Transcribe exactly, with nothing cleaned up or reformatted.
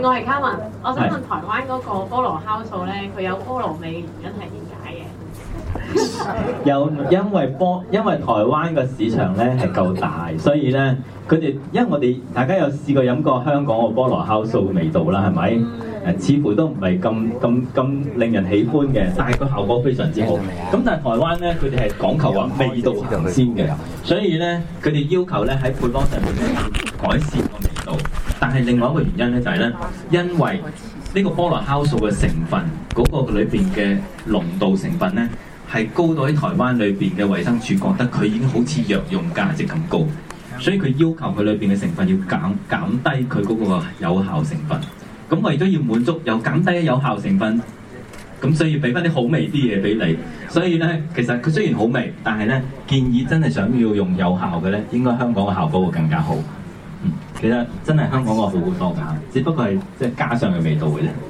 我係嘉文，我想問台灣嗰個菠蘿酵素咧，佢有菠蘿味嘅原因係點解嘅？ 有因為波，因為台灣個市場咧係夠大，所以咧佢哋因為我哋大家有試過飲過香港個菠蘿酵素嘅味道啦，係咪？誒，似乎都唔係咁咁咁令人喜歡嘅，但係個效果非常之好。咁但係台灣咧，佢哋係講求話味道行先嘅，所以咧佢哋要求咧喺配方上面咧改善個味道。但係另外一個原因咧就係咧，因為呢個菠蘿酵素嘅成分嗰、那個裏邊嘅濃度成分咧係高到喺台灣裏邊嘅衛生署覺得佢已經好似藥用價值咁高，所以佢要求佢裏邊嘅成分要減減低佢嗰個有效成分。咁為咗要滿足又減低有效成分，咁所以俾翻啲好味啲嘢俾你。所以咧，其實佢雖然好味，但係咧建議真係想要用有效嘅咧，應該香港嘅效果會更加好。嗯，其實真係香港個好好多㗎，只不過係即係加上嘅味道嘅啫。